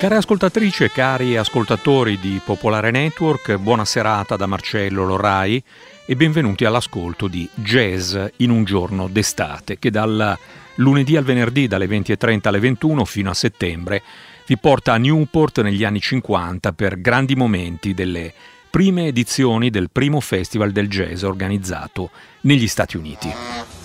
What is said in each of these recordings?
Care ascoltatrici e cari ascoltatori di Popolare Network, buona serata da Marcello Lorrai e benvenuti all'ascolto di Jazz in un giorno d'estate, che dal lunedì al venerdì dalle 20:30 alle 21 fino a settembre vi porta a Newport negli anni 50 per grandi momenti delle prime edizioni del primo festival del jazz organizzato negli Stati Uniti.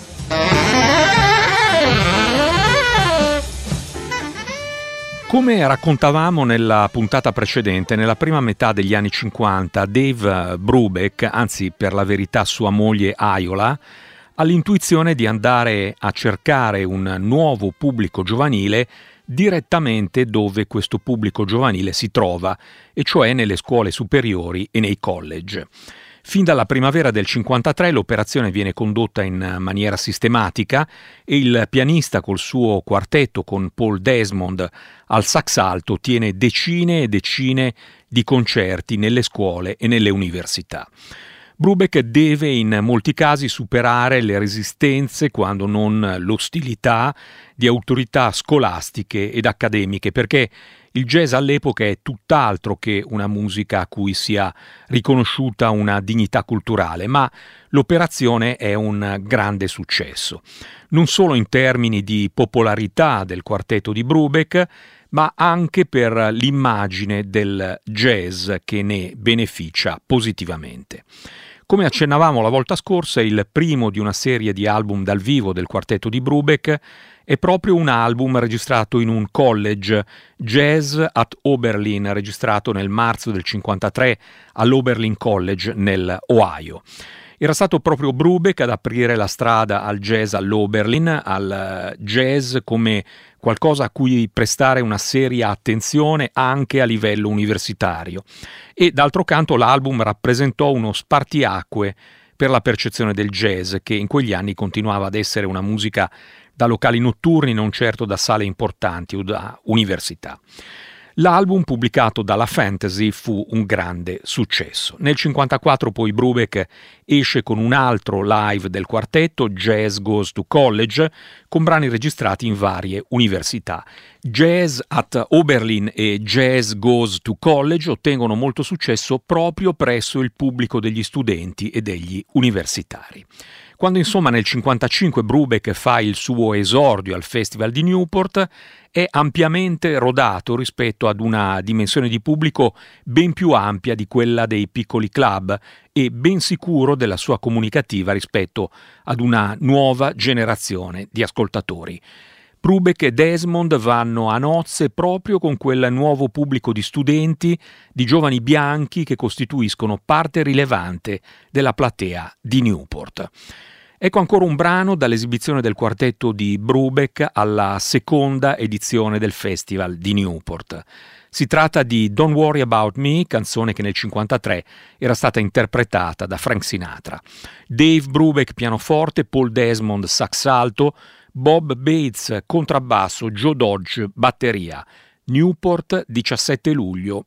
Come raccontavamo nella puntata precedente, nella prima metà degli anni 50, Dave Brubeck, anzi per la verità sua moglie Ayola, ha l'intuizione di andare a cercare un nuovo pubblico giovanile direttamente dove questo pubblico giovanile si trova, e cioè nelle scuole superiori e nei college. Fin dalla primavera del 53 l'operazione viene condotta in maniera sistematica e il pianista col suo quartetto con Paul Desmond al sax alto tiene decine e decine di concerti nelle scuole e nelle università. Brubeck deve in molti casi superare le resistenze, quando non l'ostilità, di autorità scolastiche ed accademiche, perché il jazz all'epoca è tutt'altro che una musica a cui sia riconosciuta una dignità culturale, ma l'operazione è un grande successo, non solo in termini di popolarità del quartetto di Brubeck, ma anche per l'immagine del jazz che ne beneficia positivamente. Come accennavamo la volta scorsa, il primo di una serie di album dal vivo del quartetto di Brubeck è proprio un album registrato in un college, Jazz at Oberlin, registrato nel marzo del 1953 all'Oberlin College nell'Ohio. Era stato proprio Brubeck ad aprire la strada al jazz all'Oberlin, al jazz come qualcosa a cui prestare una seria attenzione anche a livello universitario. E d'altro canto l'album rappresentò uno spartiacque per la percezione del jazz, che in quegli anni continuava ad essere una musica da locali notturni, non certo da sale importanti o da università. L'album, pubblicato dalla Fantasy, fu un grande successo. Nel 1954 poi Brubeck esce con un altro live del quartetto, Jazz Goes to College, con brani registrati in varie università. Jazz at Oberlin e Jazz Goes to College ottengono molto successo proprio presso il pubblico degli studenti e degli universitari. Quando insomma nel 1955 Brubeck fa il suo esordio al Festival di Newport, è ampiamente rodato rispetto ad una dimensione di pubblico ben più ampia di quella dei piccoli club e ben sicuro della sua comunicativa rispetto ad una nuova generazione di ascoltatori. Brubeck e Desmond vanno a nozze proprio con quel nuovo pubblico di studenti, di giovani bianchi che costituiscono parte rilevante della platea di Newport. Ecco ancora un brano dall'esibizione del quartetto di Brubeck alla seconda edizione del Festival di Newport. Si tratta di Don't Worry About Me, canzone che nel 1953 era stata interpretata da Frank Sinatra. Dave Brubeck pianoforte, Paul Desmond sax alto, Bob Bates contrabbasso, Joe Dodge batteria. Newport, 17 luglio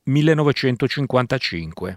1955.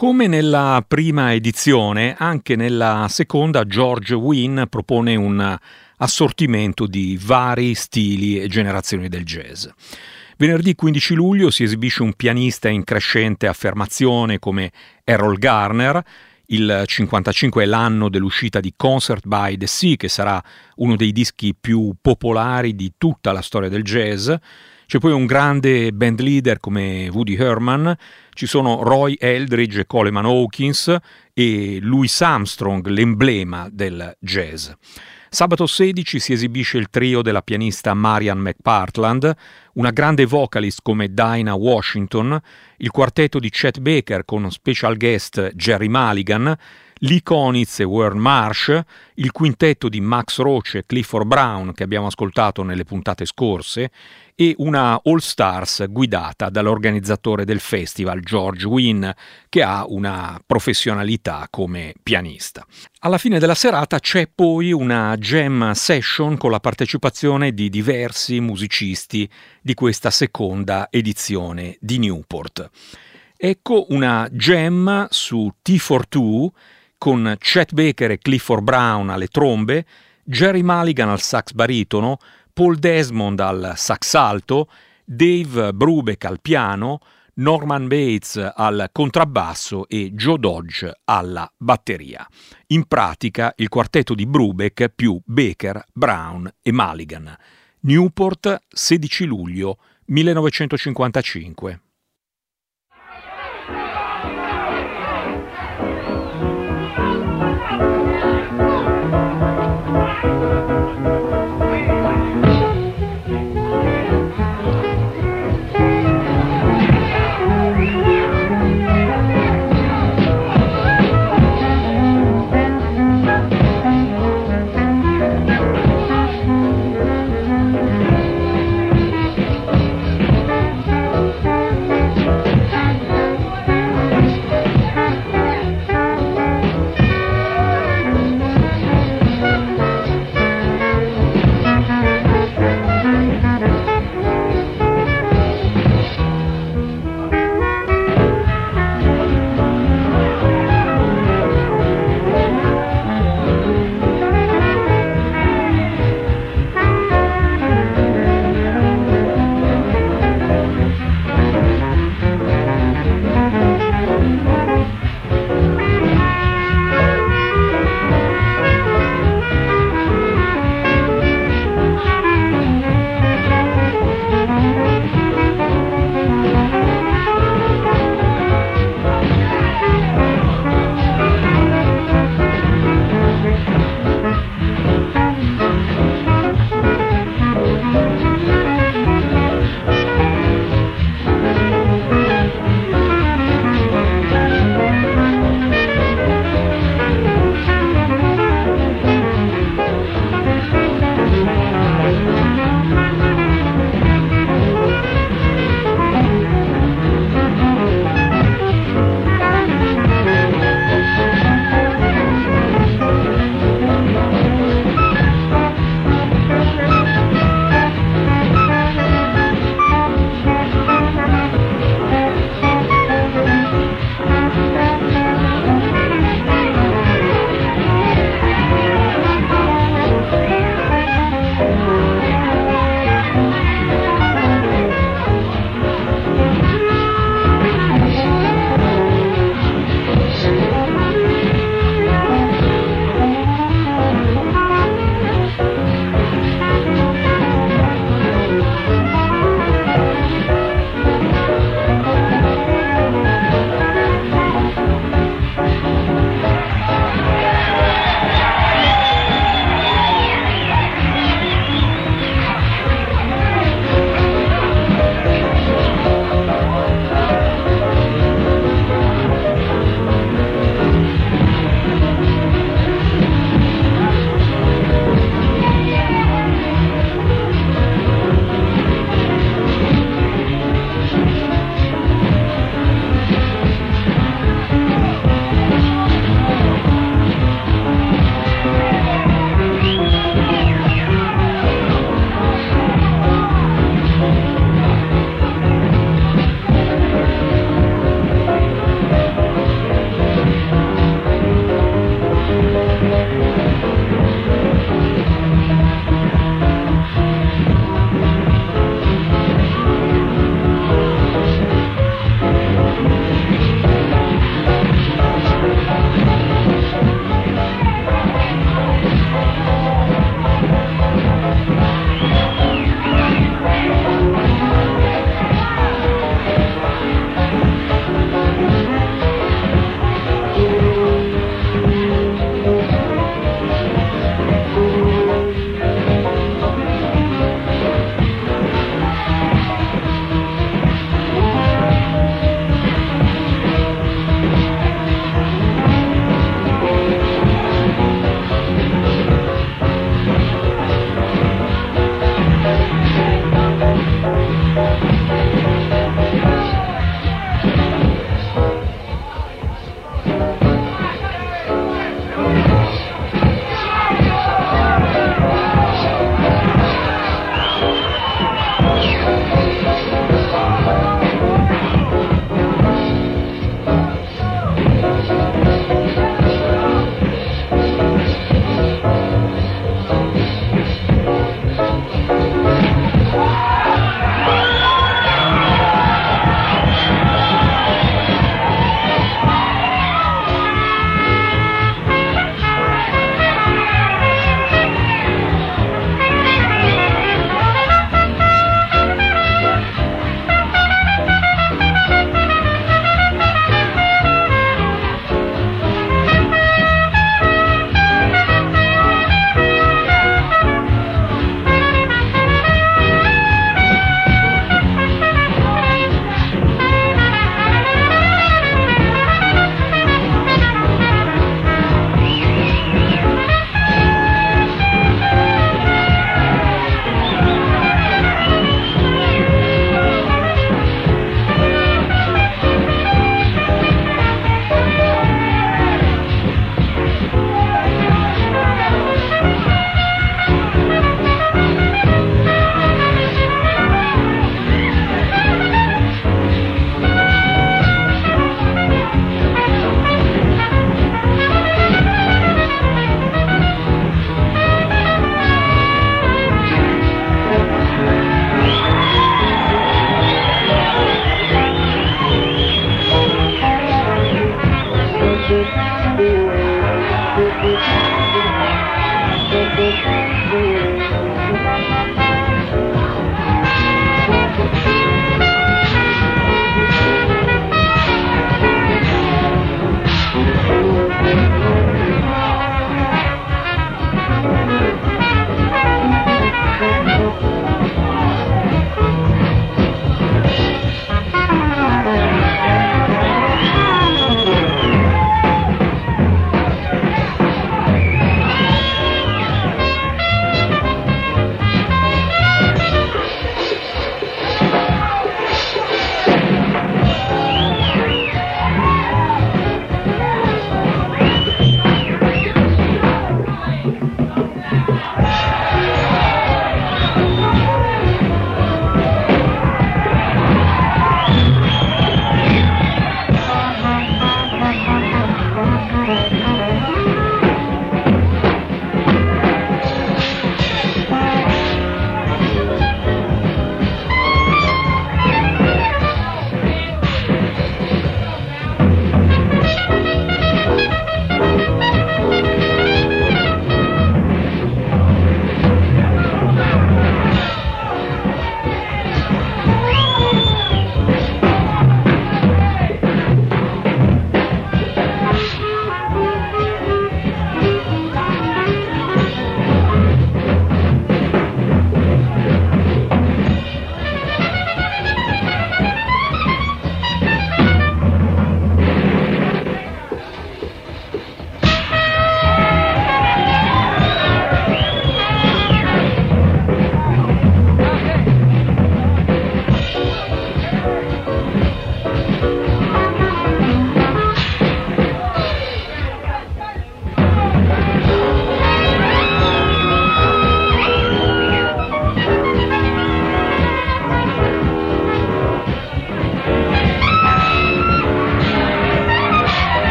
Come nella prima edizione, anche nella seconda George Wein propone un assortimento di vari stili e generazioni del jazz. Venerdì 15 luglio si esibisce un pianista in crescente affermazione come Errol Garner. Il 55 è l'anno dell'uscita di Concert by the Sea, che sarà uno dei dischi più popolari di tutta la storia del jazz. C'è poi un grande band leader come Woody Herman, ci sono Roy Eldridge e Coleman Hawkins e Louis Armstrong, l'emblema del jazz. Sabato 16 si esibisce il trio della pianista Marian McPartland, una grande vocalist come Dinah Washington, il quartetto di Chet Baker con special guest Jerry Mulligan, Lee Konitz e Warren Marsh, il quintetto di Max Roach e Clifford Brown che abbiamo ascoltato nelle puntate scorse e una All Stars guidata dall'organizzatore del festival George Wein, che ha una professionalità come pianista. Alla fine della serata c'è poi una jam session con la partecipazione di diversi musicisti di questa seconda edizione di Newport. Ecco una jam su T42 con Chet Baker e Clifford Brown alle trombe, Jerry Mulligan al sax baritono, Paul Desmond al sax alto, Dave Brubeck al piano, Norman Bates al contrabbasso e Joe Dodge alla batteria. In pratica il quartetto di Brubeck più Baker, Brown e Mulligan. Newport, 16 luglio 1955.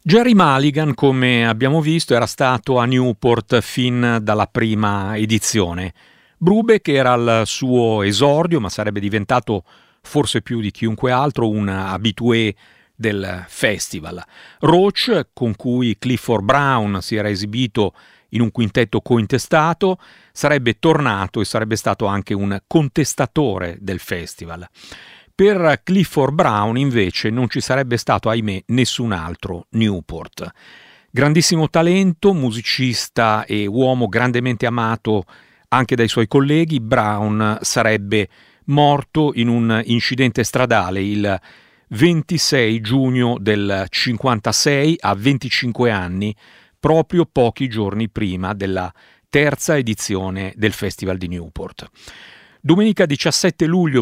Gerry Mulligan, come abbiamo visto, era stato a Newport fin dalla prima edizione. Brubeck era al suo esordio, ma sarebbe diventato forse più di chiunque altro un habitué del festival. Roach, con cui Clifford Brown si era esibito in un quintetto cointestato, sarebbe tornato e sarebbe stato anche un contestatore del festival. Per Clifford Brown invece non ci sarebbe stato, ahimè, nessun altro Newport. Grandissimo talento, musicista e uomo grandemente amato anche dai suoi colleghi, Brown sarebbe morto in un incidente stradale il 26 giugno del 56 a 25 anni, proprio pochi giorni prima della terza edizione del Festival di Newport. Domenica 17 luglio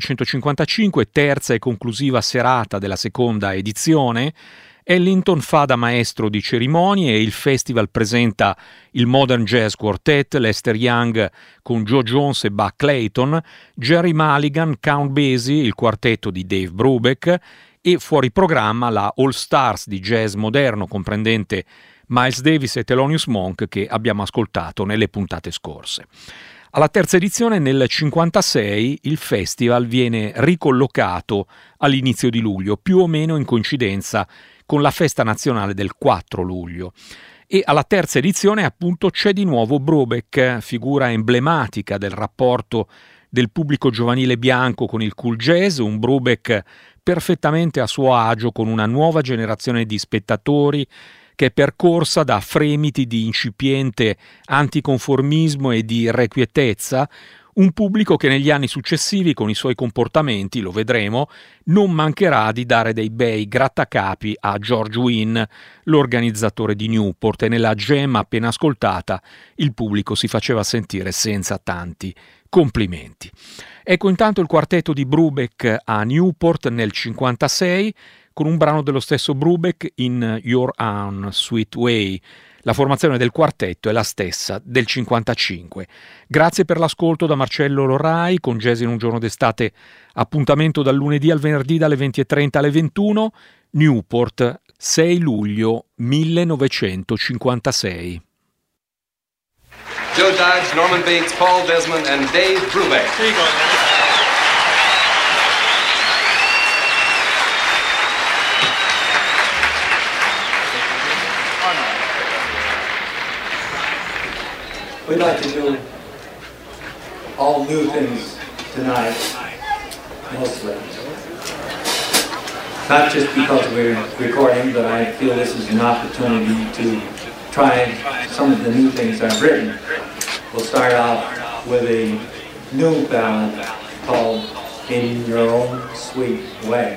1955, terza e conclusiva serata della seconda edizione, Ellington fa da maestro di cerimonie e il festival presenta il Modern Jazz Quartet, Lester Young con Joe Jones e Buck Clayton, Gerry Mulligan, Count Basie, il quartetto di Dave Brubeck e fuori programma la All Stars di jazz moderno comprendente Miles Davis e Thelonious Monk che abbiamo ascoltato nelle puntate scorse. Alla terza edizione, nel 1956, il festival viene ricollocato all'inizio di luglio, più o meno in coincidenza con la festa nazionale del 4 luglio. E alla terza edizione, appunto, c'è di nuovo Brubeck, figura emblematica del rapporto del pubblico giovanile bianco con il cool jazz, un Brubeck perfettamente a suo agio con una nuova generazione di spettatori che è percorsa da fremiti di incipiente anticonformismo e di irrequietezza, un pubblico che negli anni successivi, con i suoi comportamenti, lo vedremo, non mancherà di dare dei bei grattacapi a George Wein, l'organizzatore di Newport, e nella jam appena ascoltata il pubblico si faceva sentire senza tanti complimenti. Ecco intanto il quartetto di Brubeck a Newport nel 1956, con un brano dello stesso Brubeck, In Your Own Sweet Way. La formazione del quartetto è la stessa del 1955. Grazie per l'ascolto da Marcello Lorai, con Jazz in un giorno d'estate, appuntamento dal lunedì al venerdì dalle 20:30 alle 21, Newport, 6 luglio 1956. Joe Dodge, Norman Bates, Paul Desmond and Dave Brubeck. Here you go, man. We'd like to do all new things tonight, mostly. Not just because we're recording, but I feel this is an opportunity to try some of the new things I've written. We'll start off with a new ballad called In Your Own Sweet Way.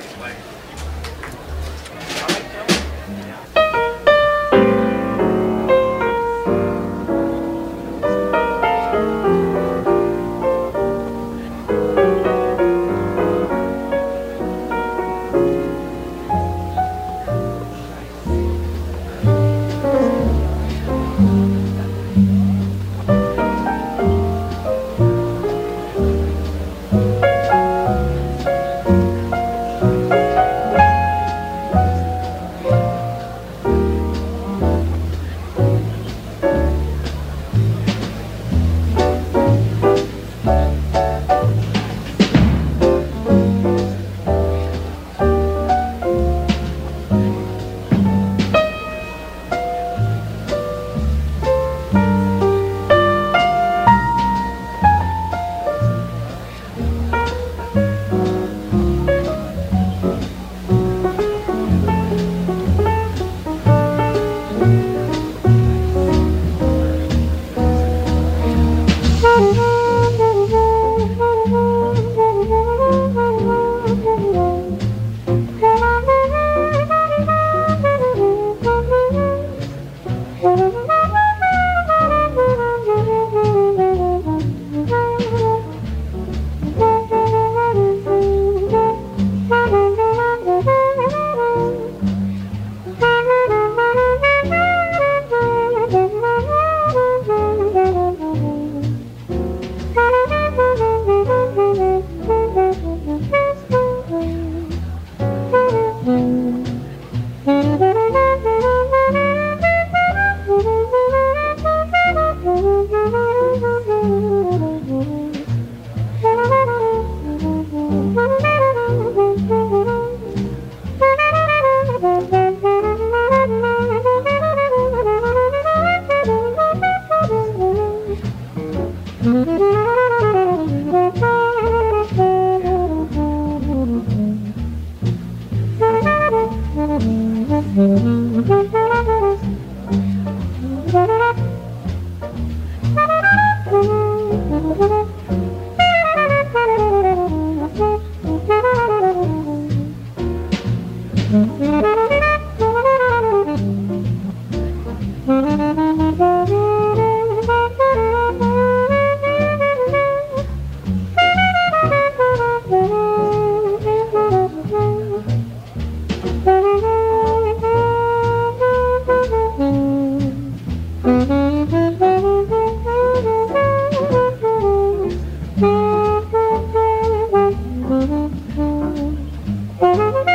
Thank you.